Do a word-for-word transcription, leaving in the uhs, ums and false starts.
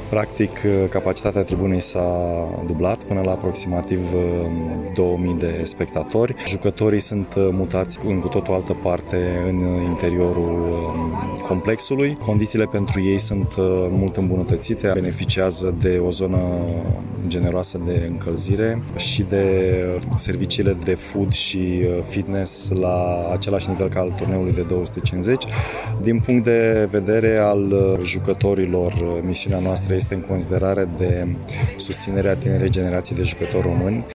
Practic, capacitatea tribunei s-a dublat până la aproximativ două mii de spectatori. Jucătorii sunt mutați în cu totul altă parte în interiorul complexului. Condițiile pentru ei sunt mult îmbunătățite, beneficiază de o zonă generoasă de încălzire și de serviciile de food și fitness la același nivel ca al turneului de două sute cincizeci. Din punct de vedere al jucătorilor, misiunea noastră este în considerare de susținerea tinerei generații de jucători români.